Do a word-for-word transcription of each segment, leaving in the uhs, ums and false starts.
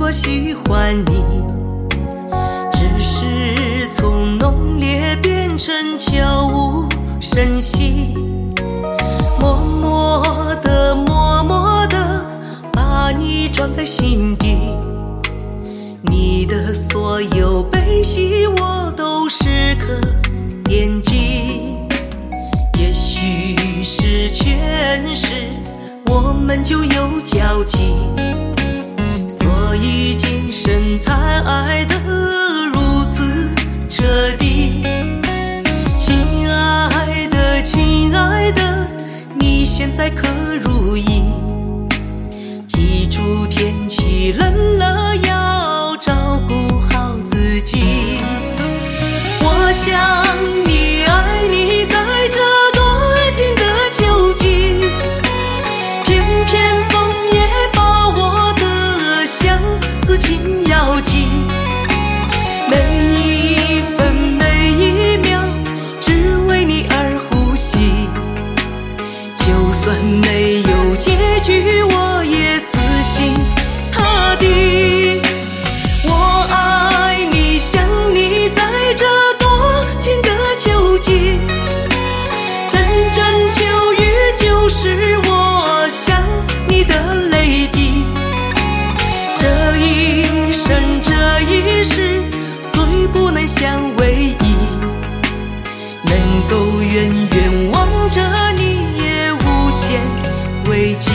我喜欢你，只是从浓烈变成悄无声息，默默地默默地把你装在心底，你的所有悲喜我都时刻惦记。也许是前世我们就有交集，所以今生才爱得如此彻底。亲爱的亲爱的，你现在可如意？记住天气冷了要照顾好自己。我想你爱你在这多情的秋季，偏偏风也把我的相思情咬紧，每一分每一秒只为你而呼吸，就算没有结局我也死心塌地。我爱你想你在这多情的秋季，阵阵秋雨就是我想你的泪滴。这一生这一世虽不能相偎依，能够远远望着你也无限慰藉。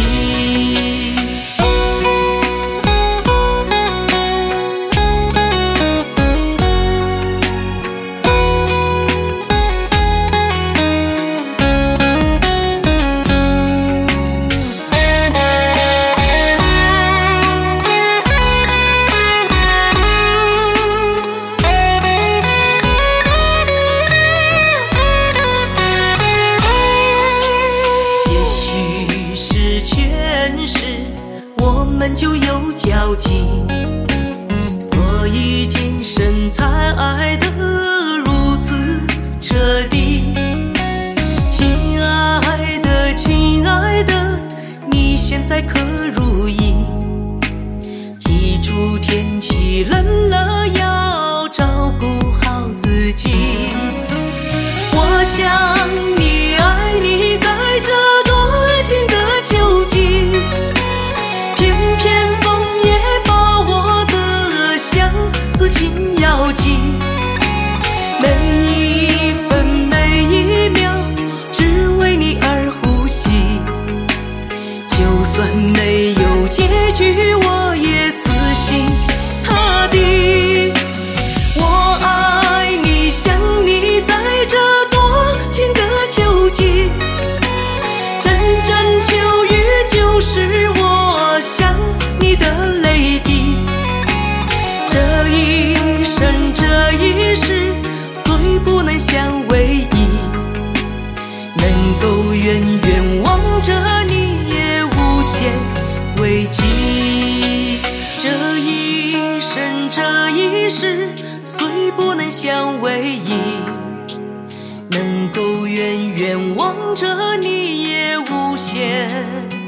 我们就有交集，所以今生才爱得如此彻底。亲爱的亲爱的，你现在可如意？记住天气冷了要照顾好自己。我想你爱你在这多情的秋季，偏偏风也把我的相思情咬紧，每一分每一秒只为你而呼吸，就算没有结局我也死心塌地。我爱你想你在这多情的秋季，阵阵秋雨就是我想你的泪滴。这一生这一世虽不能相偎依，能够远远望着你也无限慰藉。这一生这一世虽不能相偎依，能够远远望着你也无限